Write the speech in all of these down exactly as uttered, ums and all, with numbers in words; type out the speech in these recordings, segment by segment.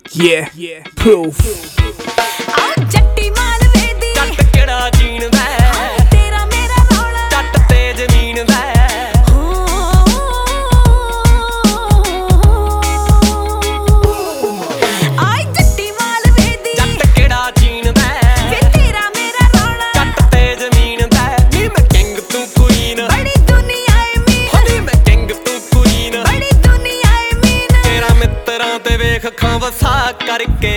Yeah, yeah, proof. ਆਹ ਜੱਟੀ ਮਾਲਵੇ ਦੀ ਜੱਟ ਕਿਹੜਾ ਜੀਣਦਾ ਤੇਰਾ ਮੇਰਾ ਰੌਲਾ ਜੱਟ ਤੇ ਜ਼ਮੀਨ ਦਾ ਆਹ ਜੱਟੀ ਮਾਲਵੇ ਦੀ ਜੱਟ ਕਿਹੜਾ ਜੀਣਦਾ ਵੇ ਤੇਰਾ ਮੇਰਾ ਰੌਲਾ ਜੱਟ ਤੇ ਜ਼ਮੀਨ ਦਾ ਨੀ ਮੈਂ ਕਿੰਗ ਤੂੰ ਕੁਈਨ ਬੜੀ ਦੁਨੀਆ ਏ ਮੀਨ ਨੀ ਮੈਂ ਕਿੰਗ ਤੂੰ ਕੁਈਨ ਬੜੀ ਦੁਨੀਆ ਏ ਮੀਨ ਤੇਰਾ ਮਿੱਤਰਾਂ ਤੇ ਵੇਖ ਖਾਂ ਵਸਾ ਕਰਕੇ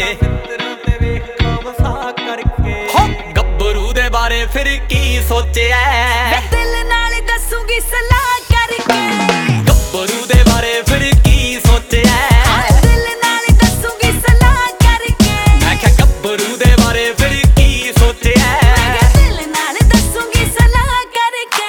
ਬਾਰੇ ਫਿਰ ਕੀ ਸੋਚਿਆ ਵੇ ਦਿਲ ਨਾਲ ਦੱਸੂਗੀ ਸਲਾਹ ਕਰਕੇ ਗੱਭਰੂ ਦੇ ਬਾਰੇ ਫਿਰ ਕੀ ਸੋਚਿਆ ਦਿਲ ਨਾਲ ਦੱਸੂਗੀ ਸਲਾਹ ਕਰਕੇ ਮੈਂ ਕਿਹਾ ਗੱਭਰੂ ਦੇ ਬਾਰੇ ਫਿਰ ਕੀ ਸੋਚਿਆ ਦਿਲ ਨਾਲ ਦੱਸੂਗੀ ਸਲਾਹ ਕਰਕੇ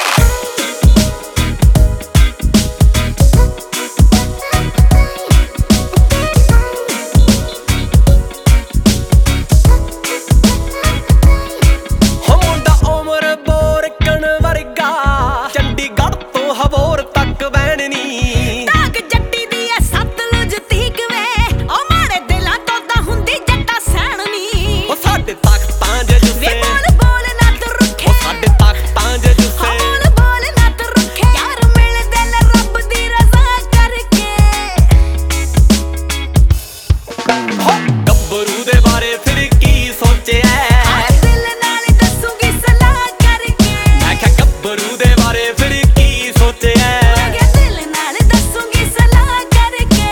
ਗੱਭਰੂ ਦੇ ਬਾਰੇ ਫਿਰ ਕੀ ਸੋਚਿਆ ਦਿਲ ਨਾਲ ਦੱਸੂਗੀ ਸਲਾਹ ਕਰਕੇ ਮੈਂ ਕਿਹਾ ਗੱਭਰੂ ਦੇ ਬਾਰੇ ਫਿਰ ਕੀ ਸੋਚਿਆ ਦਿਲ ਨਾਲ ਦੱਸੂਗੀ ਸਲਾਹ ਕਰਕੇ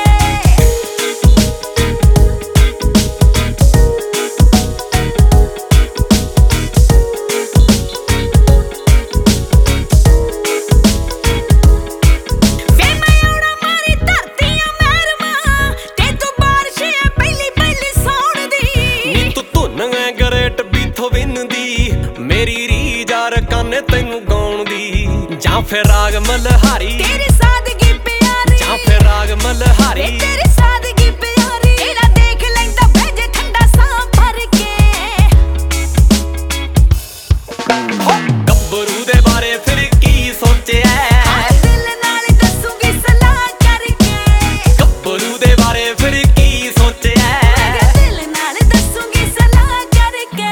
ਵੇ ਮੈਂ ਆਉਣਾ ਮਾਰੀ ਧਰਤੀਆਂ ਮਹਿਰਮਾ ਤੇ ਤੂੰ ਬਾਰਿਸ਼ ਹੈ ਪਹਿਲੀ ਪਹਿਲੀ ਸੌਣ ਦੀ ਨੀ ਤੂੰ ਧੁਨ ਐ ਗਰੇਟ ਬੀਥੋ ਵਿੰਦੀ ਮੇਰੀ ਰੀਜਾਰ ਕੰਨ ਤੈਨੂੰ ਗਾਉਣ ਦੀ ਜਾਂ ਫਿਰ ਰਾਗ ਮਲਹਾਰੀ ਤੇਰੀ ਸਾਦਗੀ ਪਿਆਰੀ ਜਾਂ ਫਿਰ ਰਾਗ ਮਲਹਾਰੀ ਤੇਰੀ ਸਾਦਗੀ ਪਿਆਰੀ ਇਹਦਾ ਦੇਖ ਲੈਂਦਾ ਭੇਜੇ ਠੰਡਾ ਸਾਹ ਭਰ ਕੇ ਗੱਭਰੂ ਦੇ ਬਾਰੇ ਫਿਰ ਕੀ ਸੋਚਿਆ ਦਿਲ ਨਾਲ ਦੱਸੂਗੀ ਸਲਾਹ ਕਰਕੇ ਗੱਭਰੂ ਦੇ ਬਾਰੇ ਫਿਰ ਕੀ ਸੋਚਿਆ ਦਿਲ ਨਾਲ ਦੱਸੂਗੀ ਸਲਾਹ ਕਰਕੇ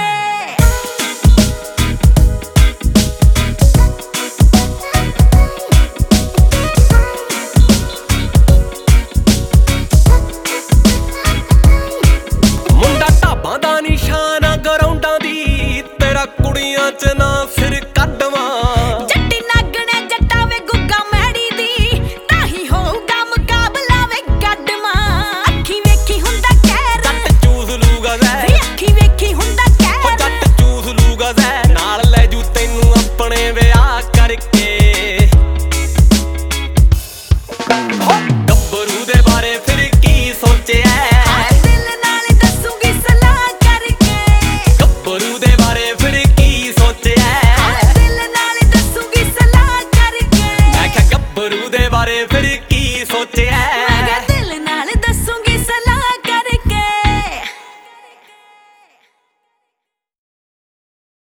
ਮੁੰਡਾ ਢਾਬਾਂ ਦਾ ਨਿਸ਼ਾਨ ਆ ਗਰਾਊਂਡਾਂ ਦੀ ਤੇਰਾ ਕੁੜੀਆਂ ਚ ਨਾ ਫਿਰ ਕੱਢਵਾਂ ਜੱਟੀ ਨਾਗਣੇ ਜੱਟਾ ਵੇ ਗੁੱਗਾ ਮੈੜੀ ਦੀ ਤਾਂ ਹੀ ਹੋਊਗਾ ਮੁਕਾਬਲਾ ਵੇ ਗੱਡਮਾਂ ਅੱਖੀ ਵੇਖੀ ਹੁੰਦਾ ਕਹਿਰ ਜੱਟ ਚੂਸ ਲੂਗਾ ਜ਼ੈ ਵੇ ਅੱਖੀ ਵੇਖੀ ਹੁੰਦਾ ਓ ਕਹਿਰ ਜੱਟ ਚੂਸ ਲੂਗਾ ਜ਼ੈ ਨਾਲ ਲੈ ਜੂ ਤੈਨੂੰ ਆਪਣੇ ਵਿਆਹ ਕਰਕੇ ਗੱਭਰੂ ਦੇ ਬਾਰੇ ਫਿਰ ਕੀ ਸੋਚਿਆ ਦਿਲ ਨਾਲ ਦੱਸੂਗੀ ਸਲਾਹ ਕਰਕੇ ਗੱਭਰੂ ਦੇ ਬਾਰੇ ਫਿਰ ਕੀ ਸੋਚਿਆ ਦਿਲ ਨਾਲ ਦੱਸੂਗੀ ਸਲਾਹ ਕਰਕੇ ਮੈਂ ਕਿਹਾ ਗੱਭਰੂ ਦੇ ਬਾਰੇ ਫਿਰ ਕੀ ਸੋਚਿਆ